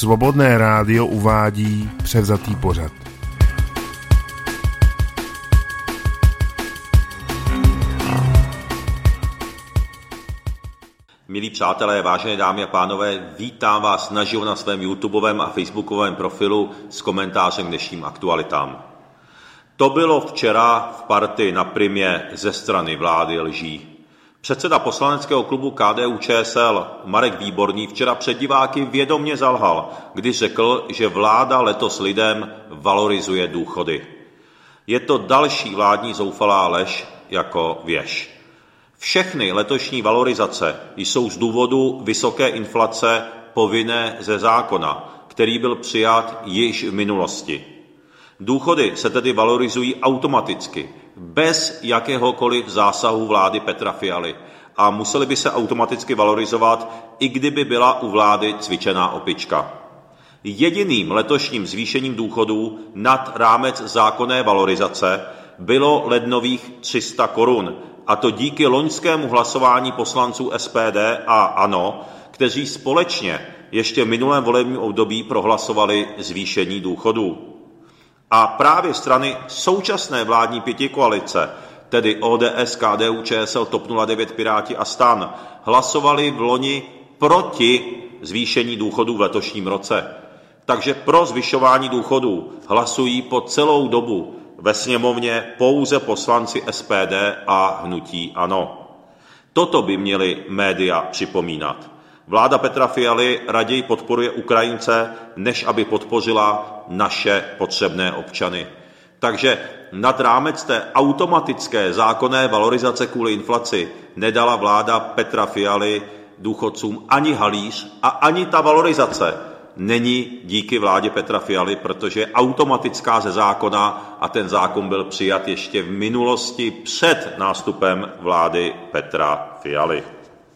Svobodné rádio uvádí převzatý pořad. Milí přátelé, vážené dámy a pánové, vítám vás naživo na svém YouTubeovém a Facebookovém profilu s komentářem k dnešním aktualitám. To bylo včera v Partii na Primě ze strany vlády lží. Předseda poslaneckého klubu KDU-ČSL Marek Výborný včera před diváky vědomě zalhal, když řekl, že vláda letos lidem valorizuje důchody. Je to další vládní zoufalá lež jako věž. Všechny letošní valorizace jsou z důvodu vysoké inflace povinné ze zákona, který byl přijat již v minulosti. Důchody se tedy valorizují automaticky, bez jakéhokoliv zásahu vlády Petra Fialy a musely by se automaticky valorizovat, i kdyby byla u vlády cvičená opička. Jediným letošním zvýšením důchodů nad rámec zákonné valorizace bylo lednových 300 korun, a to díky loňskému hlasování poslanců SPD a ANO, kteří společně ještě v minulém volebním období prohlasovali zvýšení důchodů. A právě strany současné vládní pětikoalice, tedy ODS, KDU-ČSL, TOP 09, Piráti a STAN, hlasovali v loni proti zvýšení důchodů v letošním roce. Takže pro zvyšování důchodů hlasují po celou dobu ve sněmovně pouze poslanci SPD a hnutí ANO. Toto by měly média připomínat. Vláda Petra Fialy raději podporuje Ukrajince, než aby podpořila naše potřebné občany. Takže nad rámec té automatické zákonné valorizace kvůli inflaci nedala vláda Petra Fialy důchodcům ani halíř a ani ta valorizace není díky vládě Petra Fialy, protože je automatická ze zákona a ten zákon byl přijat ještě v minulosti před nástupem vlády Petra Fialy.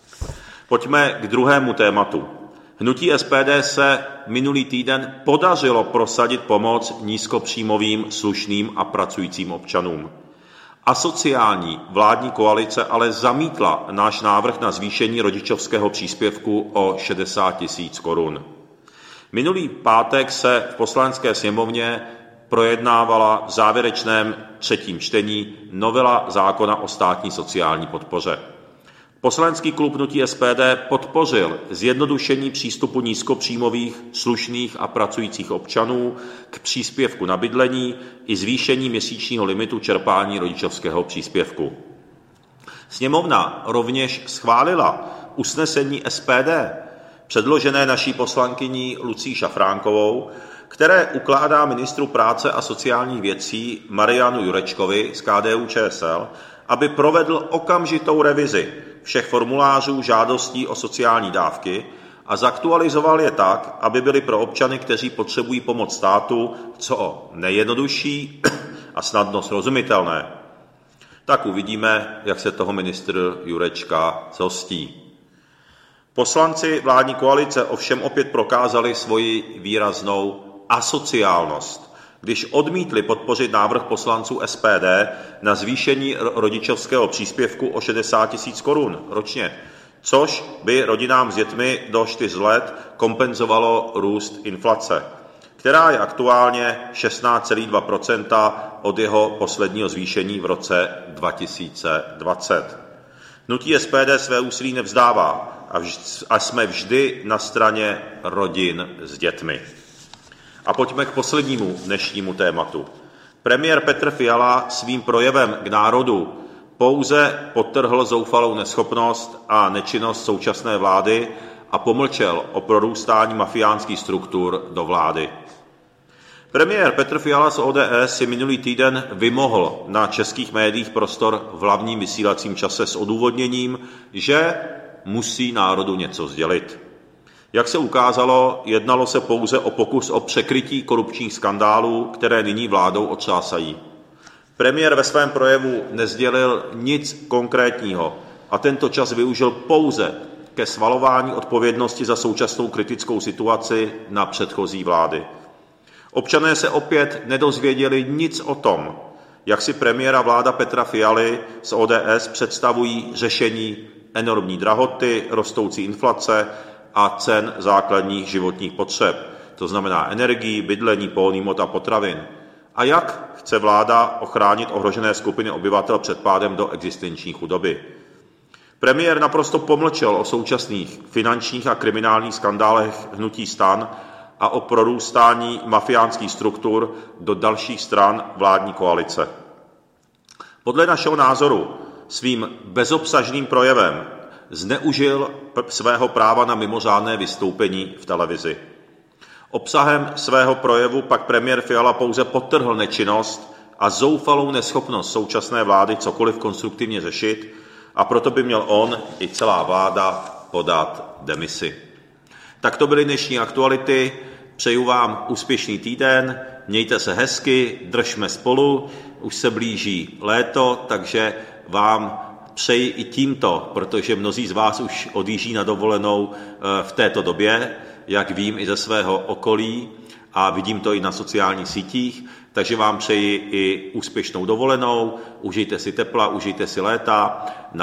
Pojďme k druhému tématu. Hnutí SPD se minulý týden podařilo prosadit pomoc nízkopříjmovým, slušným a pracujícím občanům. Asociální vládní koalice ale zamítla náš návrh na zvýšení rodičovského příspěvku o 60 000 korun. Minulý pátek se v Poslanecké sněmovně projednávala v závěrečném třetím čtení novela zákona o státní sociální podpoře. Poslanecký klub hnutí SPD podpořil zjednodušení přístupu nízkopříjmových, slušných a pracujících občanů k příspěvku na bydlení i zvýšení měsíčního limitu čerpání rodičovského příspěvku. Sněmovna rovněž schválila usnesení SPD, předložené naší poslankyní Lucií Šafránkovou, které ukládá ministru práce a sociálních věcí Marianu Jurečkovi z KDU-ČSL, aby provedl okamžitou revizi všech formulářů žádostí o sociální dávky a zaktualizoval je tak, aby byly pro občany, kteří potřebují pomoc státu, co nejjednodušší a snadno srozumitelné. Tak uvidíme, jak se toho ministr Jurečka zhostí. Poslanci vládní koalice ovšem opět prokázali svoji výraznou asociálnost, když odmítli podpořit návrh poslanců SPD na zvýšení rodičovského příspěvku o 60 000 korun ročně, což by rodinám s dětmi do 4 let kompenzovalo růst inflace, která je aktuálně 16,2% od jeho posledního zvýšení v roce 2020. Hnutí SPD své úsilí nevzdává a jsme vždy na straně rodin s dětmi. A pojďme k poslednímu dnešnímu tématu. Premiér Petr Fiala svým projevem k národu pouze podtrhl zoufalou neschopnost a nečinnost současné vlády a pomlčel o prorůstání mafiánských struktur do vlády. Premiér Petr Fiala z ODS si minulý týden vymohl na českých médiích prostor v hlavním vysílacím čase s odůvodněním, že musí národu něco sdělit. Jak se ukázalo, jednalo se pouze o pokus o překrytí korupčních skandálů, které nyní vládou otřásají. Premiér ve svém projevu nesdělil nic konkrétního a tento čas využil pouze ke svalování odpovědnosti za současnou kritickou situaci na předchozí vlády. Občané se opět nedozvěděli nic o tom, jak si premiéra vláda Petra Fialy z ODS představují řešení enormní drahoty, rostoucí inflace a cen základních životních potřeb, to znamená energii, bydlení, pohonný hmot a potravin? A jak chce vláda ochránit ohrožené skupiny obyvatel před pádem do existenční chudoby? Premiér naprosto pomlčel o současných finančních a kriminálních skandálech hnutí STAN a o prorůstání mafiánských struktur do dalších stran vládní koalice. Podle našeho názoru svým bezobsažným projevem zneužil svého práva na mimořádné vystoupení v televizi. Obsahem svého projevu pak premiér Fiala pouze podtrhl nečinnost a zoufalou neschopnost současné vlády cokoliv konstruktivně řešit, a proto by měl on i celá vláda podat demisi. Tak to byly dnešní aktuality. Přeju vám úspěšný týden, mějte se hezky, držme spolu, už se blíží léto, takže vám přeji i tímto, protože mnozí z vás už odjíždí na dovolenou v této době, jak vím i ze svého okolí a vidím to i na sociálních sítích, takže vám přeji i úspěšnou dovolenou, užijte si tepla, užijte si léta,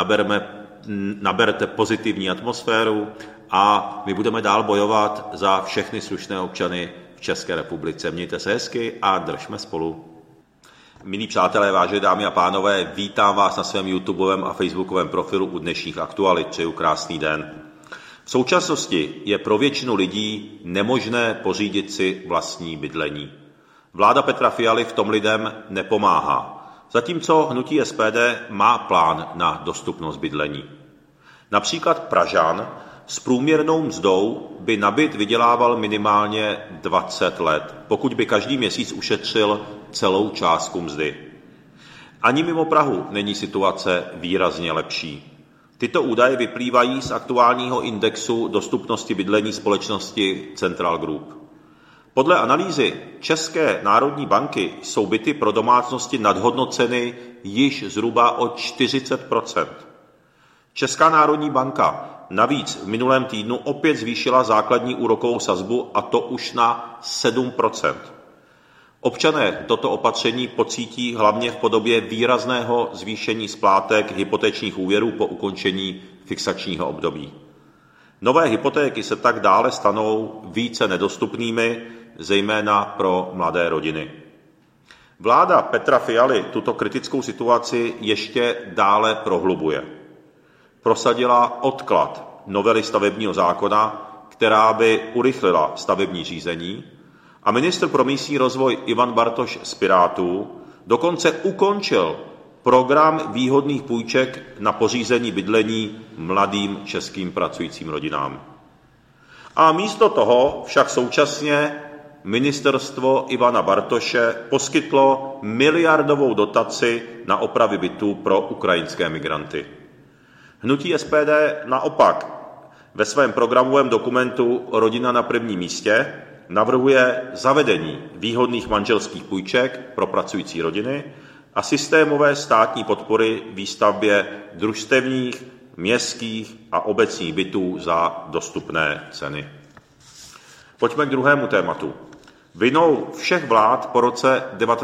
naberte pozitivní atmosféru a my budeme dál bojovat za všechny slušné občany v České republice. Mějte se hezky a držme spolu. Milí přátelé, vážené dámy a pánové, vítám vás na svém YouTubeovém a Facebookovém profilu u dnešních aktualit. Přeju krásný den. V současnosti je pro většinu lidí nemožné pořídit si vlastní bydlení. Vláda Petra Fialy v tom lidem nepomáhá, zatímco hnutí SPD má plán na dostupnost bydlení. Například Pražan s průměrnou mzdou by na byt vydělával minimálně 20 let, pokud by každý měsíc ušetřil celou částku mzdy. Ani mimo Prahu není situace výrazně lepší. Tyto údaje vyplývají z aktuálního indexu dostupnosti bydlení společnosti Central Group. Podle analýzy České národní banky jsou byty pro domácnosti nadhodnoceny již zhruba o 40%. Česká národní banka navíc v minulém týdnu opět zvýšila základní úrokovou sazbu, a to už na 7%. Občané toto opatření pocítí hlavně v podobě výrazného zvýšení splátek hypotečních úvěrů po ukončení fixačního období. Nové hypotéky se tak dále stanou více nedostupnými, zejména pro mladé rodiny. Vláda Petra Fialy tuto kritickou situaci ještě dále prohlubuje. Prosadila odklad novely stavebního zákona, která by urychlila stavební řízení, a ministr pro místní rozvoj Ivan Bartoš z Pirátů dokonce ukončil program výhodných půjček na pořízení bydlení mladým českým pracujícím rodinám. A místo toho však současně ministerstvo Ivana Bartoše poskytlo miliardovou dotaci na opravy bytů pro ukrajinské migranty. Hnutí SPD naopak ve svém programovém dokumentu Rodina na prvním místě navrhuje zavedení výhodných manželských půjček pro pracující rodiny a systémové státní podpory výstavbě družstevních, městských a obecních bytů za dostupné ceny. Pojďme k druhému tématu. Vinou všech vlád po roce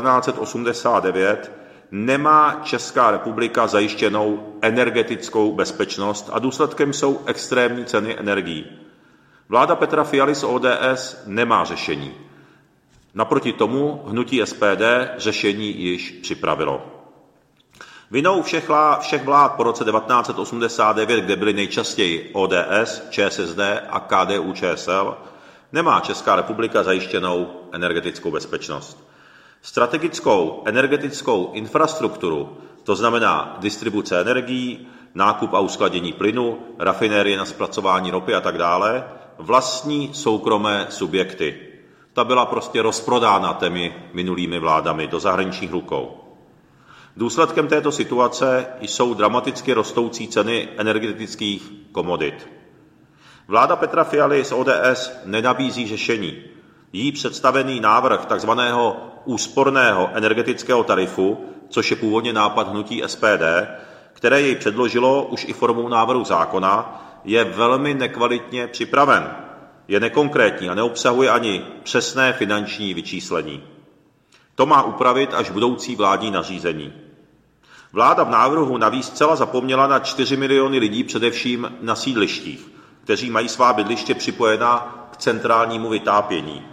1989 nemá Česká republika zajištěnou energetickou bezpečnost a důsledkem jsou extrémní ceny energií. Vláda Petra Fialy z ODS nemá řešení. Naproti tomu hnutí SPD řešení již připravilo. Vinou všech vlád po roce 1989, kde byly nejčastěji ODS, ČSSD a KDU-ČSL, nemá Česká republika zajištěnou energetickou bezpečnost. Strategickou energetickou infrastrukturu, to znamená distribuce energií, nákup a uskladění plynu, rafinérie na zpracování ropy a tak dále, vlastní soukromé subjekty. Ta byla prostě rozprodána těmi minulými vládami do zahraničních rukou. Důsledkem této situace jsou dramaticky rostoucí ceny energetických komodit. Vláda Petra Fialy z ODS nenabízí řešení. Jí představený návrh tzv. Úsporného energetického tarifu, což je původně nápad hnutí SPD, které jej předložilo už i formou návrhu zákona, je velmi nekvalitně připraven. Je nekonkrétní a neobsahuje ani přesné finanční vyčíslení. To má upravit až budoucí vládní nařízení. Vláda v návrhu navíc zcela zapomněla na 4 miliony lidí především na sídlištích, kteří mají svá bydliště připojena k centrálnímu vytápění.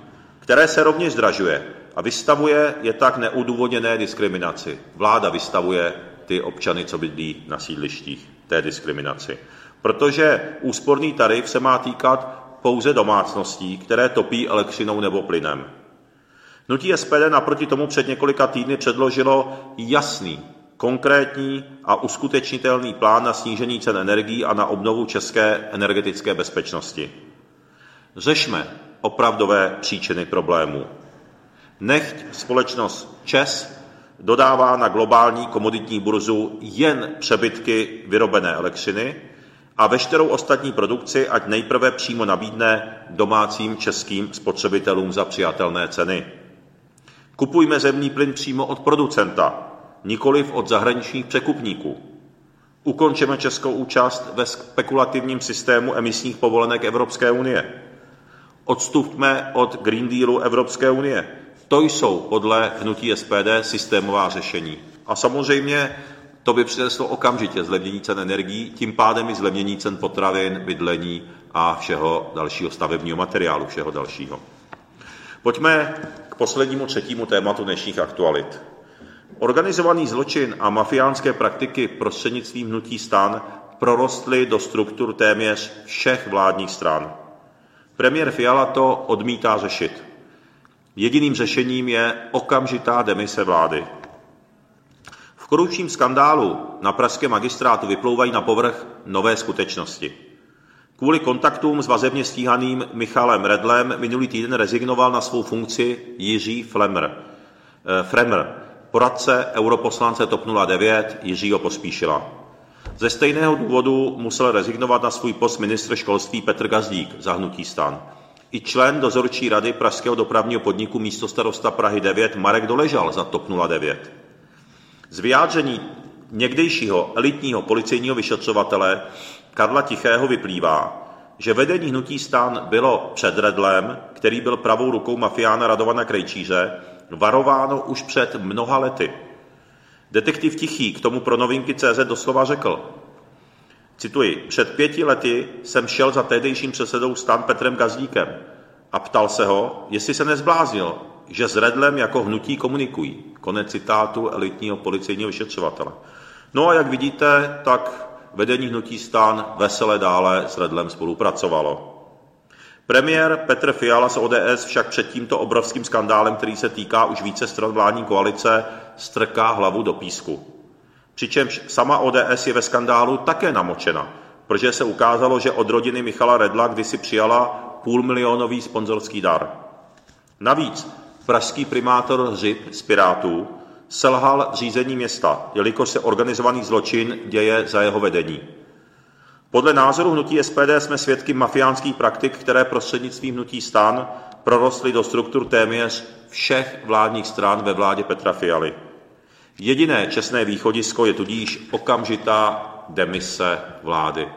které se rovněž zdražuje a vystavuje je tak neodůvodněné diskriminaci. Vláda vystavuje ty občany, co bydlí na sídlištích, té diskriminaci. Protože úsporný tarif se má týkat pouze domácností, které topí elektřinou nebo plynem. Hnutí SPD naproti tomu před několika týdny předložilo jasný, konkrétní a uskutečnitelný plán na snížení cen energií a na obnovu české energetické bezpečnosti. Řešme opravdové příčiny problémů. Nechť společnost ČEZ dodává na globální komoditní burzu jen přebytky vyrobené elektřiny a veškerou ostatní produkci ať nejprve přímo nabídne domácím českým spotřebitelům za přijatelné ceny. Kupujme zemní plyn přímo od producenta, nikoliv od zahraničních překupníků. Ukončeme českou účast ve spekulativním systému emisních povolenek Evropské unie. Odstupme od Green Dealu Evropské unie. To jsou podle hnutí SPD systémová řešení. A samozřejmě to by přineslo okamžitě zlevnění cen energií, tím pádem i zlevnění cen potravin, bydlení a všeho dalšího stavebního materiálu, všeho dalšího. Pojďme k poslednímu třetímu tématu dnešních aktualit. Organizovaný zločin a mafiánské praktiky prostřednictvím hnutí STAN prorostly do struktur téměř všech vládních stran. Premiér Fiala to odmítá řešit. Jediným řešením je okamžitá demise vlády. V korupčním skandálu na pražském magistrátu vyplouvají na povrch nové skutečnosti. Kvůli kontaktům s vazebně stíhaným Michalem Redlem minulý týden rezignoval na svou funkci Jiří Fremr, poradce europoslance TOP 09 Jiřího Pospíšila. Ze stejného důvodu musel rezignovat na svůj post ministr školství Petr Gazdík za hnutí STAN. I člen dozorčí rady pražského dopravního podniku místostarosta Prahy 9 Marek Doležal za TOP 09. Z vyjádření někdejšího elitního policejního vyšetřovatele Karla Tichého vyplývá, že vedení hnutí STAN bylo před Redlem, který byl pravou rukou mafiána Radovana Krejčíře, varováno už před mnoha lety. Detektiv Tichý k tomu pro Novinky.cz doslova řekl, cituji, před 5 lety jsem šel za tehdejším předsedou STAN Petrem Gazdíkem a ptal se ho, jestli se nezbláznil, že s Redlem jako hnutí komunikují. Konec citátu elitního policejního vyšetřovatele. No a jak vidíte, tak vedení hnutí STAN vesele dále s Redlem spolupracovalo. Premiér Petr Fiala z ODS však před tímto obrovským skandálem, který se týká už více stran vládní koalice, strká hlavu do písku. Přičemž sama ODS je ve skandálu také namočena, protože se ukázalo, že od rodiny Michala Redla kdysi přijala půlmilionový sponzorský dar. Navíc pražský primátor Hřib z Pirátů selhal řízení města, jelikož se organizovaný zločin děje za jeho vedení. Podle názoru hnutí SPD jsme svědky mafiánských praktik, které prostřednictvím hnutí STAN prorostly do struktur téměř všech vládních stran ve vládě Petra Fialy. Jediné čestné východisko je tudíž okamžitá demise vlády.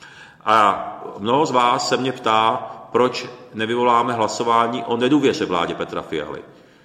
A mnoho z vás se mě ptá, proč nevyvoláme hlasování o nedůvěře vládě Petra Fialy.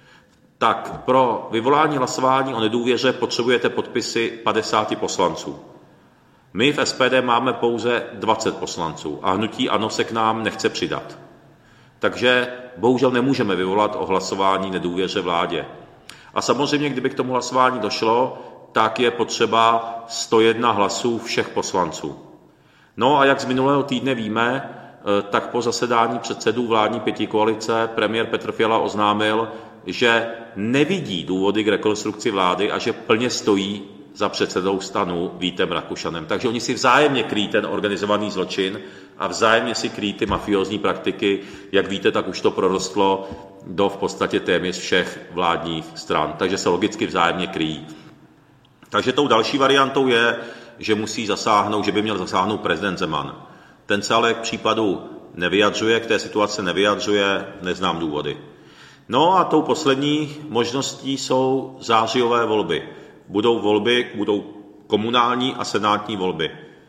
Tak pro vyvolání hlasování o nedůvěře potřebujete podpisy 50 poslanců. My v SPD máme pouze 20 poslanců a hnutí ANO se k nám nechce přidat. Takže bohužel nemůžeme vyvolat o hlasování nedůvěře vládě. A samozřejmě, kdyby k tomu hlasování došlo, tak je potřeba 101 hlasů všech poslanců. No a jak z minulého týdne víme, tak po zasedání předsedů vládní pětikoalice premiér Petr Fiala oznámil, že nevidí důvody k rekonstrukci vlády a že plně stojí za předsedou STANu Vítem Rakušanem. Takže oni si vzájemně kryjí ten organizovaný zločin a vzájemně si kryjí ty mafiózní praktiky. Jak víte, tak už to prorostlo do v podstatě téměř všech vládních stran. Takže se logicky vzájemně kryjí. Takže tou další variantou je, že musí zasáhnout, že by měl zasáhnout prezident Zeman. Ten se ale k případu nevyjadřuje, k té situaci nevyjadřuje, neznám důvody. No a tou poslední možností jsou zářijové volby. Budou komunální a senátní volby.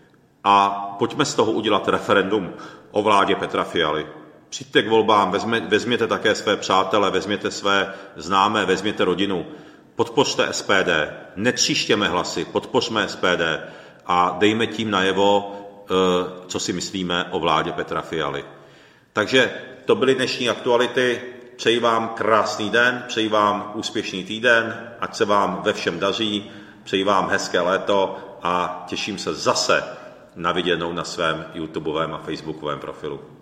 A pojďme z toho udělat referendum o vládě Petra Fialy. Přijďte k volbám, vezměte také své přátele, vezměte své známé, vezměte rodinu. Podpořte SPD, netříštěme hlasy, podpořme SPD a dejme tím najevo, co si myslíme o vládě Petra Fialy. Takže to byly dnešní aktuality. přeji vám krásný den, přeji vám úspěšný týden, ať se vám ve všem daří, přeji vám hezké léto a těším se zase na viděnou na svém YouTubeovém a Facebookovém profilu.